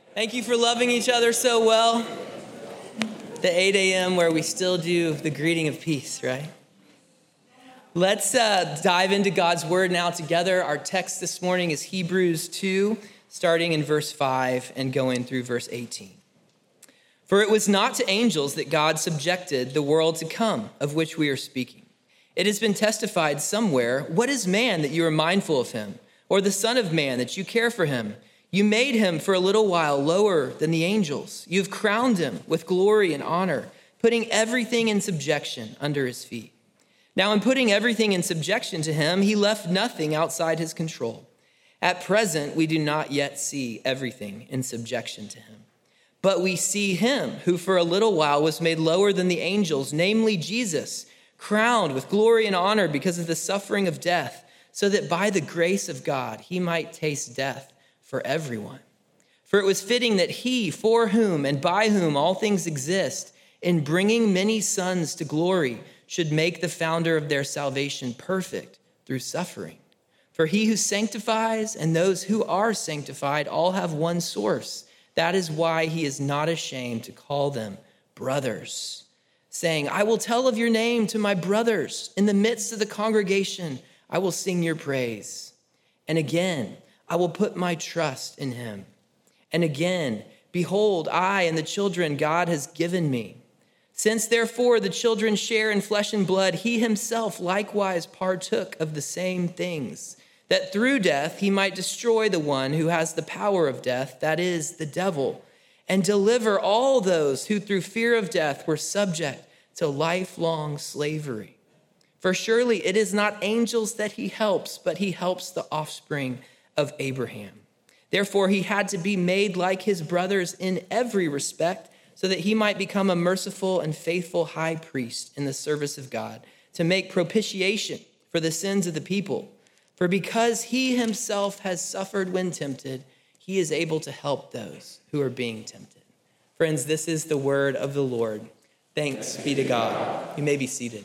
Thank you for loving each other so well. The 8 a.m. where we still do the greeting of peace, right? Let's dive into God's word now together. Our text this morning is Hebrews 2, starting in verse 5 and going through verse 18. For it was not to angels that God subjected the world to come, of which we are speaking. It has been testified somewhere, what is man that you are mindful of him, or the son of man that you care for him? You made him for a little while lower than the angels. You've crowned him with glory and honor, putting everything in subjection under his feet. Now, in putting everything in subjection to him, he left nothing outside his control. At present, we do not yet see everything in subjection to him. But we see him who for a little while was made lower than the angels, namely Jesus, crowned with glory and honor because of the suffering of death, so that by the grace of God, he might taste death for everyone. For it was fitting that he, for whom and by whom all things exist, in bringing many sons to glory, should make the founder of their salvation perfect through suffering. For he who sanctifies and those who are sanctified all have one source. That is why he is not ashamed to call them brothers, saying, I will tell of your name to my brothers. In the midst of the congregation, I will sing your praise. And again, I will put my trust in him. And again, behold, I and the children God has given me. Since therefore the children share in flesh and blood, he himself likewise partook of the same things, that through death he might destroy the one who has the power of death, that is, the devil, and deliver all those who through fear of death were subject to lifelong slavery. For surely it is not angels that he helps, but he helps the offspring of Abraham. Therefore, he had to be made like his brothers in every respect, so that he might become a merciful and faithful high priest in the service of God, to make propitiation for the sins of the people. For because he himself has suffered when tempted, he is able to help those who are being tempted. Friends, this is the word of the Lord. Thanks be to God. You may be seated.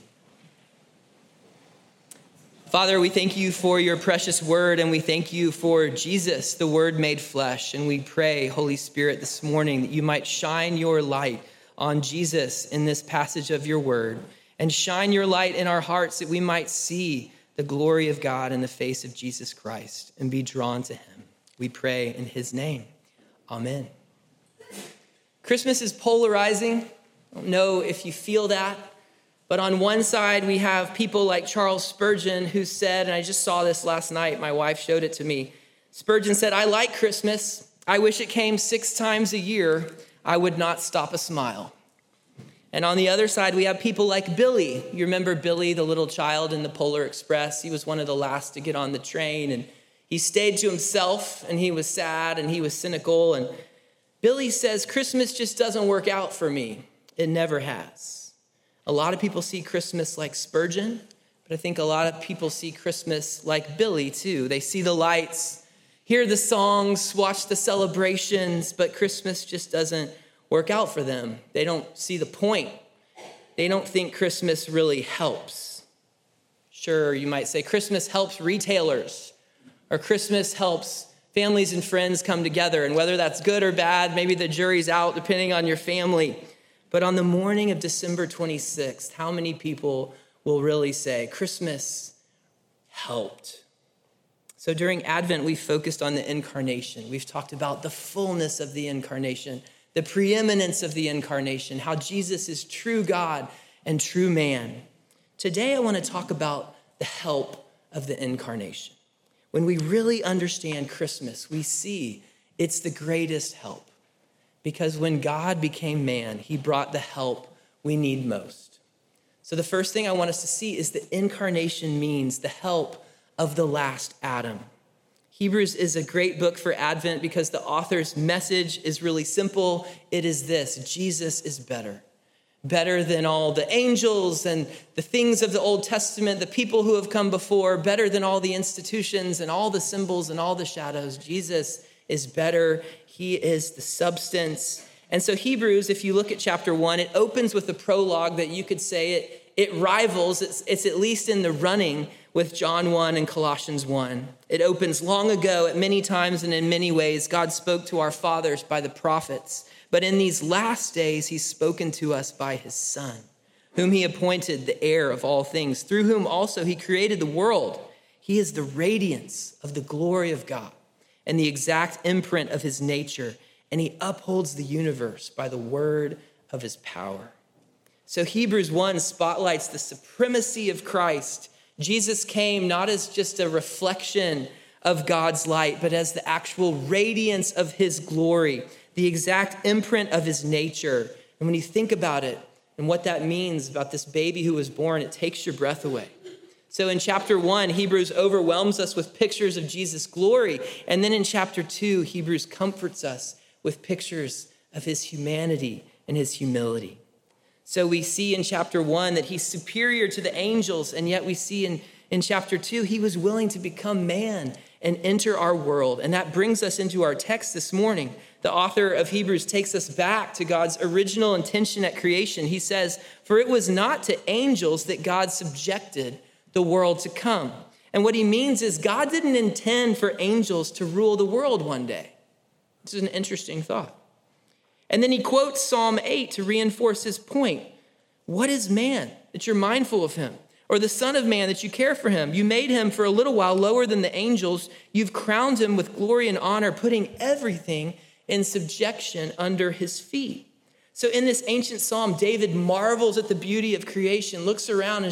Father, we thank you for your precious word, and we thank you for Jesus, the word made flesh. And we pray, Holy Spirit, this morning that you might shine your light on Jesus in this passage of your word, and shine your light in our hearts that we might see the glory of God in the face of Jesus Christ and be drawn to him. We pray in his name. Amen. Christmas is polarizing. I don't know if you feel that. But on one side, we have people like Charles Spurgeon, who said, and I just saw this last night, my wife showed it to me. Spurgeon said, I like Christmas. I wish it came 6 times a year. I would not stop a smile. And on the other side, we have people like Billy. You remember Billy, the little child in the Polar Express? He was one of the last to get on the train, and he stayed to himself, and he was sad, and he was cynical. And Billy says, Christmas just doesn't work out for me. It never has. A lot of people see Christmas like Spurgeon, but I think a lot of people see Christmas like Billy too. They see the lights, hear the songs, watch the celebrations, but Christmas just doesn't work out for them. They don't see the point. They don't think Christmas really helps. Sure, you might say Christmas helps retailers, or Christmas helps families and friends come together, and whether that's good or bad, maybe the jury's out depending on your family. But on the morning of December 26th, how many people will really say, Christmas helped? So during Advent, we focused on the incarnation. We've talked about the fullness of the incarnation, the preeminence of the incarnation, how Jesus is true God and true man. Today, I want to talk about the help of the incarnation. When we really understand Christmas, we see it's the greatest help. Because when God became man, he brought the help we need most. So the first thing I want us to see is the incarnation means the help of the last Adam. Hebrews is a great book for Advent because the author's message is really simple. It is this: Jesus is better. Better than all the angels and the things of the Old Testament, the people who have come before, better than all the institutions and all the symbols and all the shadows. Jesus is better. He is the substance. And so Hebrews, if you look at chapter 1, it opens with a prologue that you could say it rivals, it's at least in the running with John 1 and Colossians 1. It opens long ago. At many times and in many ways, God spoke to our fathers by the prophets. But in these last days, he's spoken to us by his Son, whom he appointed the heir of all things, through whom also he created the world. He is the radiance of the glory of God and the exact imprint of his nature, and he upholds the universe by the word of his power. So Hebrews 1 spotlights the supremacy of Christ. Jesus came not as just a reflection of God's light, but as the actual radiance of his glory, the exact imprint of his nature. And when you think about it and what that means about this baby who was born, it takes your breath away. So in chapter 1, Hebrews overwhelms us with pictures of Jesus' glory. And then in chapter 2, Hebrews comforts us with pictures of his humanity and his humility. So we see in chapter 1 that he's superior to the angels, and yet we see in chapter 2, he was willing to become man and enter our world. And that brings us into our text this morning. The author of Hebrews takes us back to God's original intention at creation. He says, "For it was not to angels that God subjected the world to come." And what he means is God didn't intend for angels to rule the world one day. This is an interesting thought. And then he quotes Psalm 8 to reinforce his point. What is man that you're mindful of him? Or the son of man that you care for him? You made him for a little while lower than the angels. You've crowned him with glory and honor, putting everything in subjection under his feet. So in this ancient psalm, David marvels at the beauty of creation, looks around and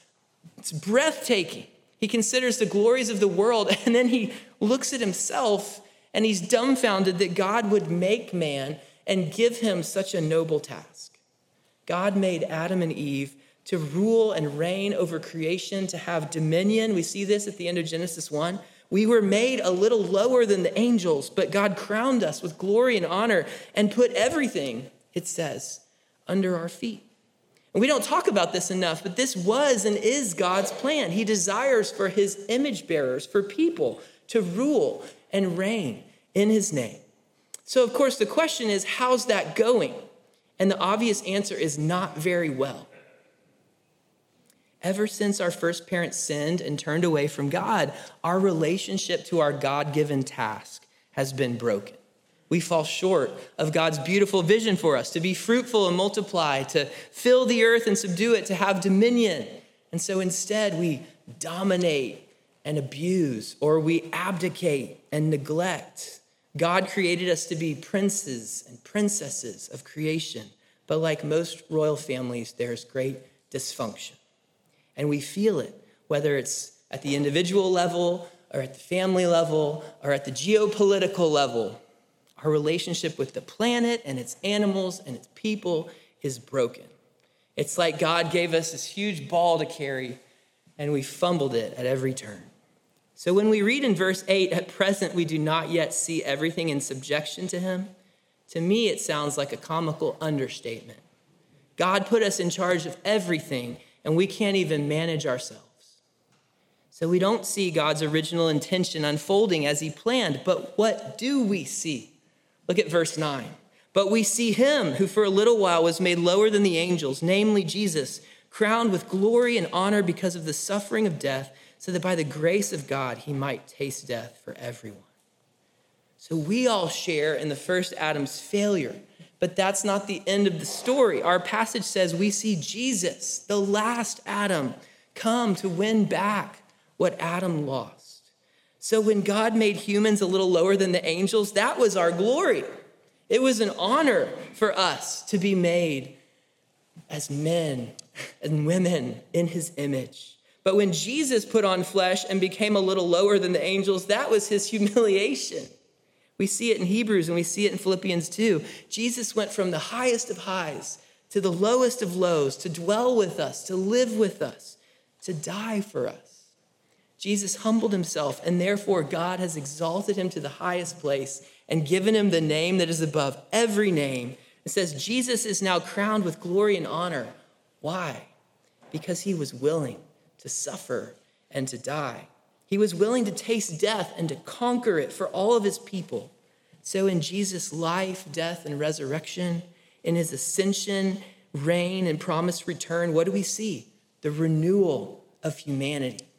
it's breathtaking. He considers the glories of the world, and then he looks at himself and he's dumbfounded that God would make man and give him such a noble task. God made Adam and Eve to rule and reign over creation, to have dominion. We see this at the end of Genesis 1. We were made a little lower than the angels, but God crowned us with glory and honor and put everything, it says, under our feet. And we don't talk about this enough, but this was and is God's plan. He desires for his image bearers, for people to rule and reign in his name. So, of course, the question is, how's that going? And the obvious answer is not very well. Ever since our first parents sinned and turned away from God, our relationship to our God-given task has been broken. We fall short of God's beautiful vision for us, to be fruitful and multiply, to fill the earth and subdue it, to have dominion. And so instead, we dominate and abuse, or we abdicate and neglect. God created us to be princes and princesses of creation, but like most royal families, there's great dysfunction. And we feel it, whether it's at the individual level or at the family level or at the geopolitical level. Our relationship with the planet and its animals and its people is broken. It's like God gave us this huge ball to carry, and we fumbled it at every turn. So when we read in verse 8, at present we do not yet see everything in subjection to him, to me it sounds like a comical understatement. God put us in charge of everything, and we can't even manage ourselves. So we don't see God's original intention unfolding as he planned, but what do we see? Look at verse 9. But we see him who for a little while was made lower than the angels, namely Jesus, crowned with glory and honor because of the suffering of death, so that by the grace of God he might taste death for everyone. So we all share in the first Adam's failure, but that's not the end of the story. Our passage says we see Jesus, the last Adam, come to win back what Adam lost. So when God made humans a little lower than the angels, that was our glory. It was an honor for us to be made as men and women in his image. But when Jesus put on flesh and became a little lower than the angels, that was his humiliation. We see it in Hebrews and we see it in Philippians 2. Jesus went from the highest of highs to the lowest of lows, to dwell with us, to live with us, to die for us. Jesus humbled himself, and therefore God has exalted him to the highest place and given him the name that is above every name. It says Jesus is now crowned with glory and honor. Why? Because he was willing to suffer and to die. He was willing to taste death and to conquer it for all of his people. So in Jesus' life, death, and resurrection, in his ascension, reign, and promised return, what do we see? The renewal of humanity.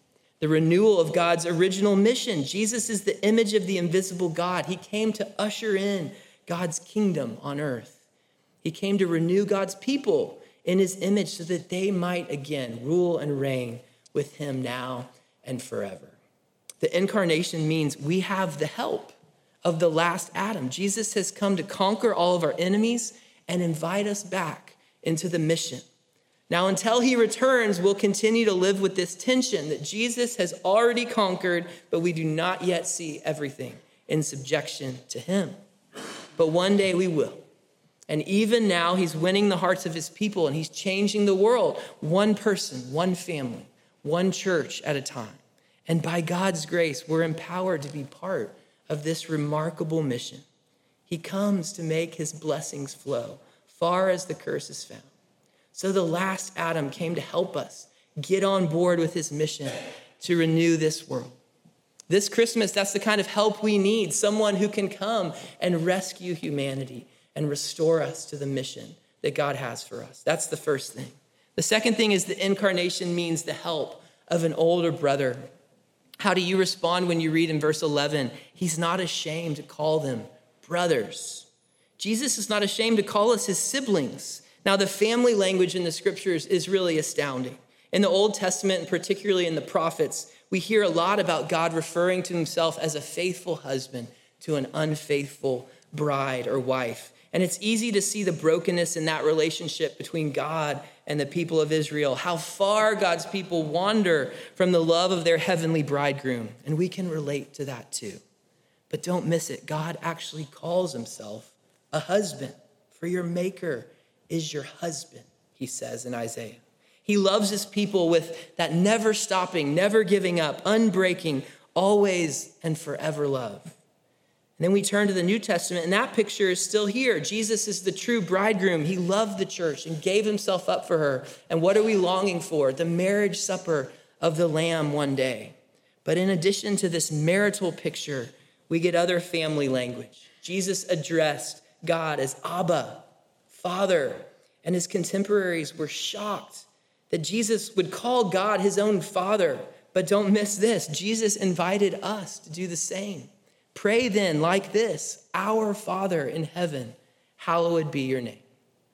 the renewal of God's original mission. Jesus is the image of the invisible God. He came to usher in God's kingdom on earth. He came to renew God's people in his image so that they might again rule and reign with him now and forever. The incarnation means we have the help of the last Adam. Jesus has come to conquer all of our enemies and invite us back into the mission. Now, until he returns, we'll continue to live with this tension that Jesus has already conquered, but we do not yet see everything in subjection to him. But one day we will. And even now, he's winning the hearts of his people and he's changing the world, one person, one family, one church at a time. And by God's grace, we're empowered to be part of this remarkable mission. He comes to make his blessings flow far as the curse is found. So the last Adam came to help us get on board with his mission to renew this world. This Christmas, that's the kind of help we need, someone who can come and rescue humanity and restore us to the mission that God has for us. That's the first thing. The second thing is the incarnation means the help of an older brother. How do you respond when you read in verse 11, he's not ashamed to call them brothers? Jesus is not ashamed to call us his siblings. Now, the family language in the scriptures is really astounding. In the Old Testament, and particularly in the prophets, we hear a lot about God referring to himself as a faithful husband to an unfaithful bride or wife. And it's easy to see the brokenness in that relationship between God and the people of Israel, how far God's people wander from the love of their heavenly bridegroom. And we can relate to that too. But don't miss it. God actually calls himself a husband, for your maker is your husband, he says in Isaiah. He loves his people with that never stopping, never giving up, unbreaking, always and forever love. And then we turn to the New Testament, and that picture is still here. Jesus is the true bridegroom. He loved the church and gave himself up for her. And what are we longing for? The marriage supper of the Lamb one day. But in addition to this marital picture, we get other family language. Jesus addressed God as Abba, Father, and his contemporaries were shocked that Jesus would call God his own Father. But don't miss this. Jesus invited us to do the same. Pray then like this, our Father in heaven, hallowed be your name.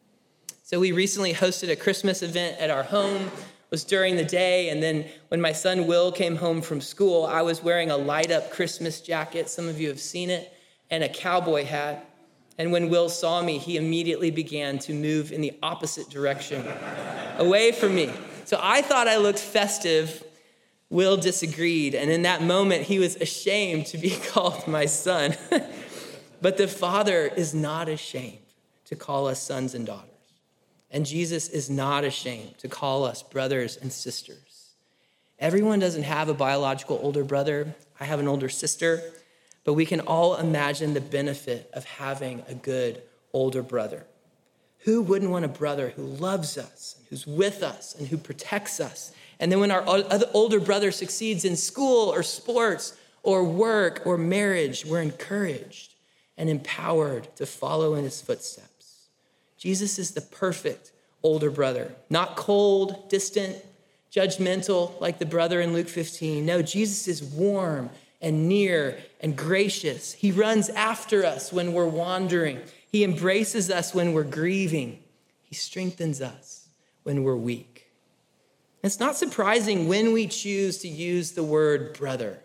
So we recently hosted a Christmas event at our home. It was during the day, and then when my son Will came home from school, I was wearing a light-up Christmas jacket, some of you have seen it, and a cowboy hat. And when Will saw me, he immediately began to move in the opposite direction, away from me. So I thought I looked festive. Will disagreed, and in that moment, he was ashamed to be called my son. But the Father is not ashamed to call us sons and daughters. And Jesus is not ashamed to call us brothers and sisters. Everyone doesn't have a biological older brother. I have an older sister, but we can all imagine the benefit of having a good older brother. Who wouldn't want a brother who loves us, who's with us, and who protects us? And then when our older brother succeeds in school or sports or work or marriage, we're encouraged and empowered to follow in his footsteps. Jesus is the perfect older brother, not cold, distant, judgmental like the brother in Luke 15. No, Jesus is warm and near and gracious. He runs after us when we're wandering. He embraces us when we're grieving. He strengthens us when we're weak. It's not surprising when we choose to use the word brother.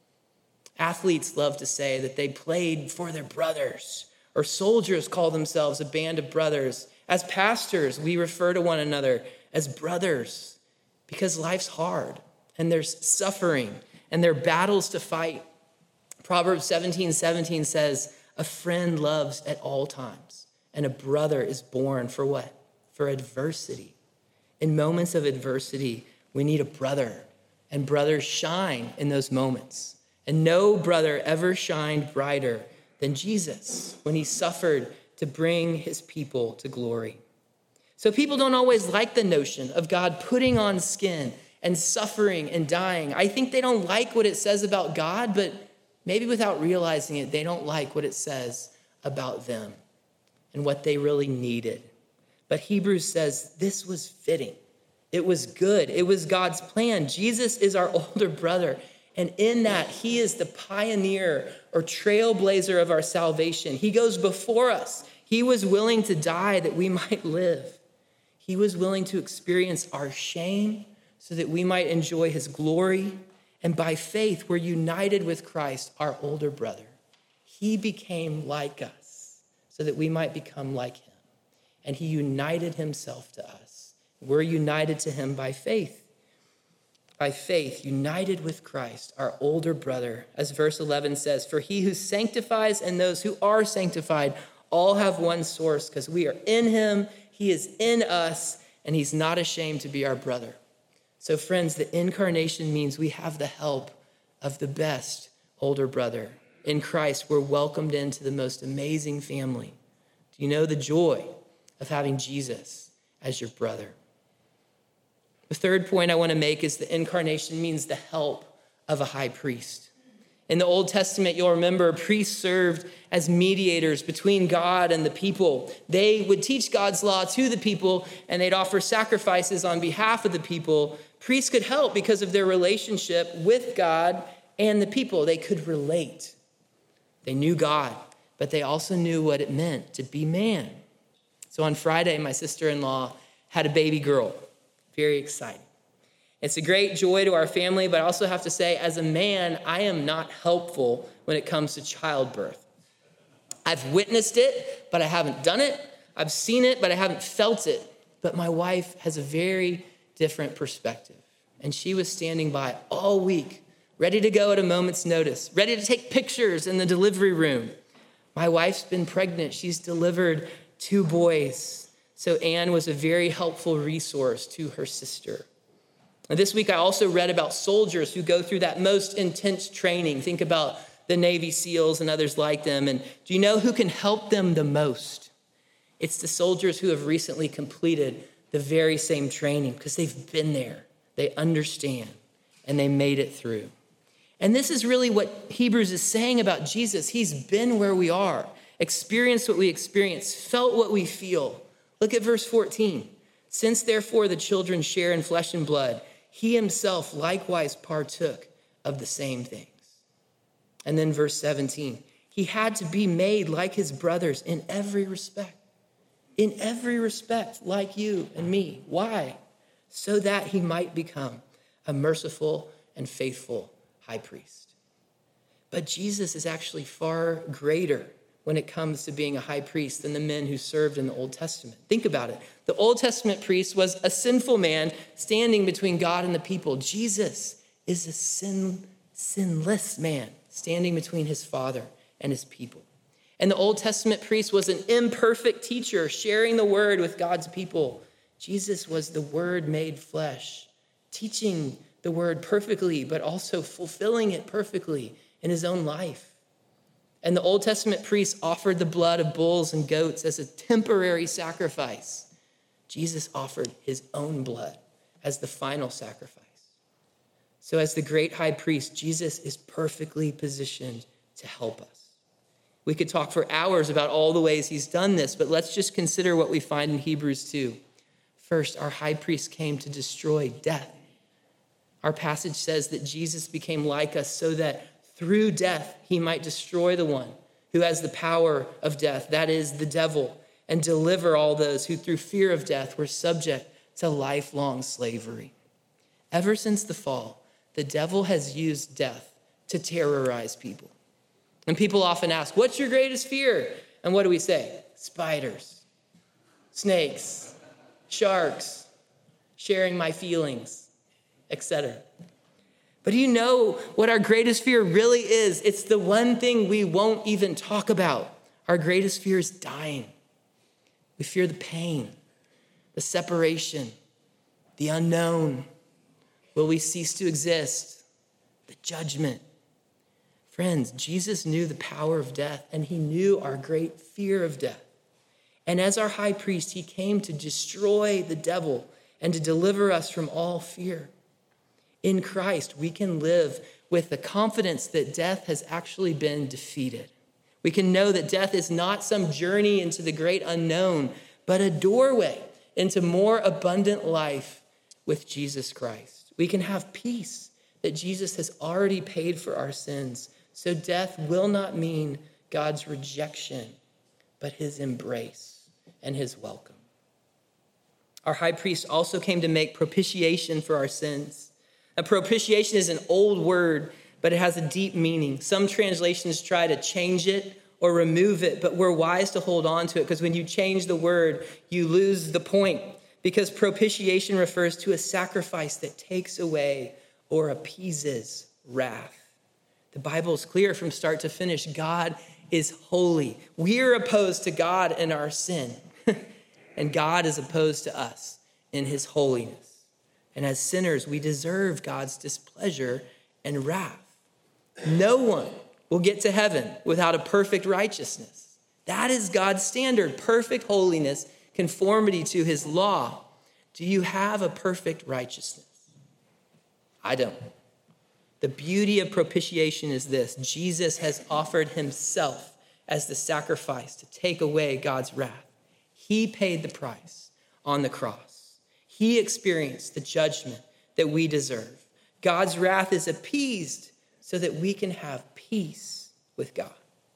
Athletes love to say that they played for their brothers, or soldiers call themselves a band of brothers. As pastors, we refer to one another as brothers because life's hard and there's suffering and there are battles to fight. Proverbs 17:17 says, a friend loves at all times, and a brother is born for what? For adversity. In moments of adversity, we need a brother, and brothers shine in those moments. And no brother ever shined brighter than Jesus when he suffered to bring his people to glory. So people don't always like the notion of God putting on skin and suffering and dying. I think they don't like what it says about God, but maybe without realizing it, they don't like what it says about them and what they really needed. But Hebrews says this was fitting. It was good. It was God's plan. Jesus is our older brother. And in that, he is the pioneer or trailblazer of our salvation. He goes before us. He was willing to die that we might live. He was willing to experience our shame so that we might enjoy his glory. And by faith, we're united with Christ, our older brother. He became like us so that we might become like him. And he united himself to us. We're united to him by faith. By faith, united with Christ, our older brother. As verse 11 says, for he who sanctifies and those who are sanctified all have one source, because we are in him, he is in us, and he's not ashamed to be our brother. So friends, the incarnation means we have the help of the best older brother. In Christ, we're welcomed into the most amazing family. Do you know the joy of having Jesus as your brother? The third point I want to make is the incarnation means the help of a high priest. In the Old Testament, you'll remember priests served as mediators between God and the people. They would teach God's law to the people, and they'd offer sacrifices on behalf of the people. Priests could help because of their relationship with God and the people. They could relate. They knew God, but they also knew what it meant to be man. So on Friday, my sister-in-law had a baby girl. Very exciting. It's a great joy to our family, but I also have to say, as a man, I am not helpful when it comes to childbirth. I've witnessed it, but I haven't done it. I've seen it, but I haven't felt it. But my wife has a very different perspective. And she was standing by all week, ready to go at a moment's notice, ready to take pictures in the delivery room. My wife's been pregnant. She's delivered 2 boys. So Anne was a very helpful resource to her sister. And this week, I also read about soldiers who go through that most intense training. Think about the Navy SEALs and others like them. And do you know who can help them the most? It's the soldiers who have recently completed the very same training because they've been there. They understand, and they made it through. And this is really what Hebrews is saying about Jesus. He's been where we are, experienced what we experience, felt what we feel. Look at verse 14. Since therefore the children share in flesh and blood, he himself likewise partook of the same things. And then verse 17, he had to be made like his brothers in every respect like you and me. Why? So that he might become a merciful and faithful high priest. But Jesus is actually far greater when it comes to being a high priest than the men who served in the Old Testament. Think about it. The Old Testament priest was a sinful man standing between God and the people. Jesus is a sinless man standing between his Father and his people. And the Old Testament priest was an imperfect teacher sharing the word with God's people. Jesus was the word made flesh, teaching the word perfectly, but also fulfilling it perfectly in his own life. And the Old Testament priests offered the blood of bulls and goats as a temporary sacrifice. Jesus offered his own blood as the final sacrifice. So as the great high priest, Jesus is perfectly positioned to help us. We could talk for hours about all the ways he's done this, but let's just consider what we find in Hebrews 2. First, our high priest came to destroy death. Our passage says that Jesus became like us so that through death, he might destroy the one who has the power of death, that is the devil, and deliver all those who through fear of death were subject to lifelong slavery. Ever since the fall, the devil has used death to terrorize people. And people often ask, what's your greatest fear? And what do we say? Spiders, snakes, sharks, sharing my feelings, etc. But do you know what our greatest fear really is? It's the one thing we won't even talk about. Our greatest fear is dying. We fear the pain, the separation, the unknown. Will we cease to exist? The judgment. Friends, Jesus knew the power of death, and he knew our great fear of death. And as our high priest, he came to destroy the devil and to deliver us from all fear. In Christ, we can live with the confidence that death has actually been defeated. We can know that death is not some journey into the great unknown, but a doorway into more abundant life with Jesus Christ. We can have peace that Jesus has already paid for our sins. So death will not mean God's rejection, but his embrace and his welcome. Our high priest also came to make propitiation for our sins. A propitiation is an old word, but it has a deep meaning. Some translations try to change it or remove it, but we're wise to hold on to it, because when you change the word, you lose the point, because propitiation refers to a sacrifice that takes away or appeases wrath. The Bible is clear from start to finish. God is holy. We're opposed to God in our sin, and God is opposed to us in his holiness. And as sinners, we deserve God's displeasure and wrath. No one will get to heaven without a perfect righteousness. That is God's standard, perfect holiness, conformity to his law. Do you have a perfect righteousness? I don't. The beauty of propitiation is this: Jesus has offered himself as the sacrifice to take away God's wrath. He paid the price on the cross. He experienced the judgment that we deserve. God's wrath is appeased so that we can have peace with God.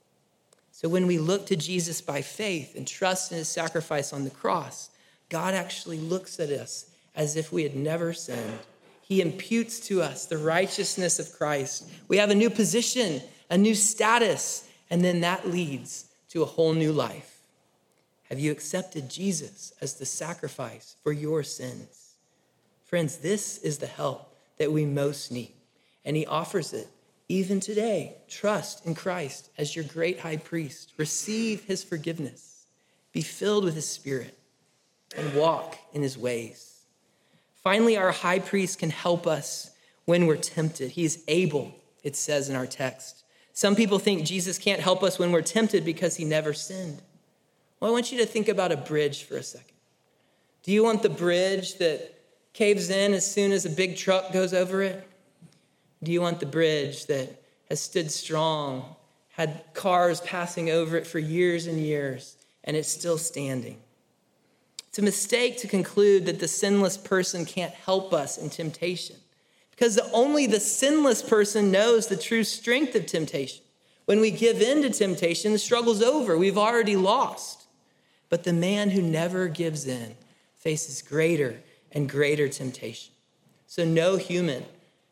So when we look to Jesus by faith and trust in his sacrifice on the cross, God actually looks at us as if we had never sinned. He imputes to us the righteousness of Christ. We have a new position, a new status, and then that leads to a whole new life. Have you accepted Jesus as the sacrifice for your sins? Friends, this is the help that we most need, and he offers it even today. Trust in Christ as your great high priest. Receive his forgiveness. Be filled with his Spirit and walk in his ways. Finally, our high priest can help us when we're tempted. He's able, it says in our text. Some people think Jesus can't help us when we're tempted because he never sinned. Well, I want you to think about a bridge for a second. Do you want the bridge that caves in as soon as a big truck goes over it? Do you want the bridge that has stood strong, had cars passing over it for years and years, and it's still standing? It's a mistake to conclude that the sinless person can't help us in temptation, because only the sinless person knows the true strength of temptation. When we give in to temptation, the struggle's over. We've already lost. But the man who never gives in faces greater and greater temptation. So no human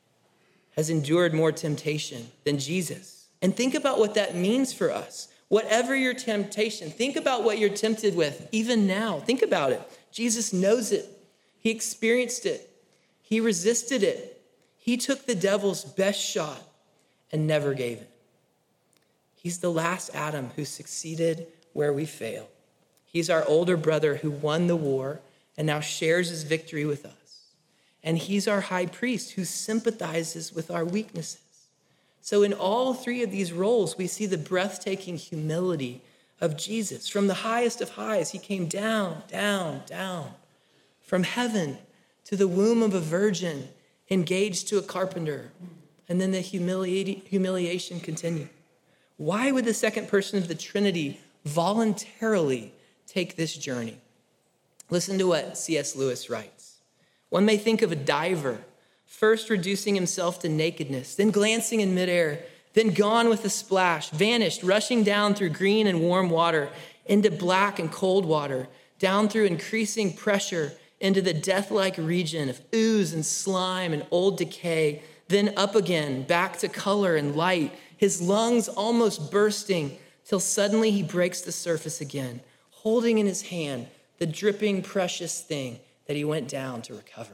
has endured more temptation than Jesus. And think about what that means for us. Whatever your temptation, think about what you're tempted with, even now. Think about it. Jesus knows it. He experienced it. He resisted it. He took the devil's best shot and never gave it. He's the last Adam who succeeded where we failed. He's our older brother who won the war and now shares his victory with us. And he's our high priest who sympathizes with our weaknesses. So in all three of these roles, we see the breathtaking humility of Jesus. From the highest of highs, he came down, down, down. From heaven to the womb of a virgin, engaged to a carpenter. And then the humiliation continued. Why would the second person of the Trinity voluntarily take this journey? Listen to what C.S. Lewis writes. One may think of a diver, first reducing himself to nakedness, then glancing in midair, then gone with a splash, vanished, rushing down through green and warm water into black and cold water, down through increasing pressure into the death-like region of ooze and slime and old decay, then up again, back to color and light, his lungs almost bursting, till suddenly he breaks the surface again, holding in his hand the dripping precious thing that he went down to recover.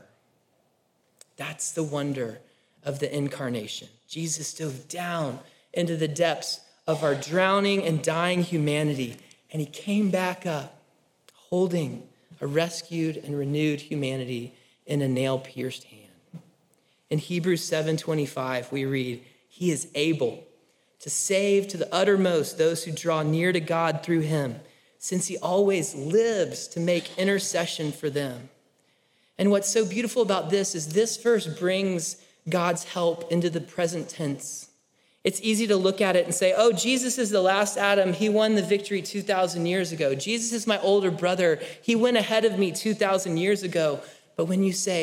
That's the wonder of the incarnation. Jesus dove down into the depths of our drowning and dying humanity, and he came back up holding a rescued and renewed humanity in a nail-pierced hand. In Hebrews 7:25, we read, he is able to save to the uttermost those who draw near to God through him, since he always lives to make intercession for them. And what's so beautiful about this is this verse brings God's help into the present tense. It's easy to look at it and say, oh, Jesus is the last Adam. He won the victory 2,000 years ago. Jesus is my older brother. He went ahead of me 2,000 years ago. But when you say,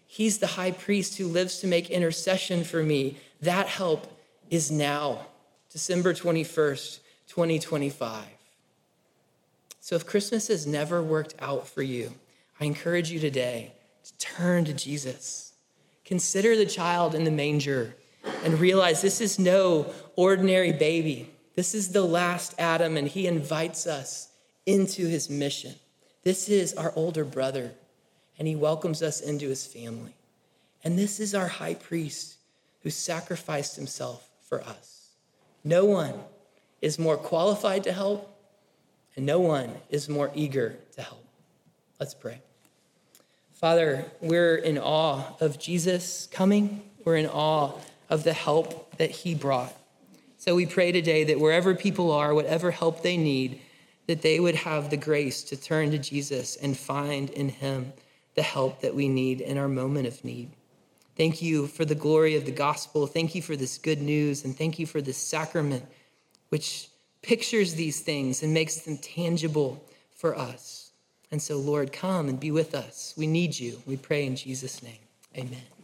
He's the high priest who lives to make intercession for me. That help is now, December 21st, 2025. So if Christmas has never worked out for you, I encourage you today to turn to Jesus. Consider the child in the manger and realize this is no ordinary baby. This is the last Adam, and he invites us into his mission. This is our older brother, and he welcomes us into his family. And this is our high priest who sacrificed himself for us. No one is more qualified to help, and no one is more eager to help. Let's pray. Father, we're in awe of Jesus coming. We're in awe of the help that he brought. So we pray today that wherever people are, whatever help they need, that they would have the grace to turn to Jesus and find in him the help that we need in our moment of need. Thank you for the glory of the gospel. Thank you for this good news, and thank you for this sacrament, which pictures these things and makes them tangible for us. And so, Lord, come and be with us. We need you. We pray in Jesus' name. Amen.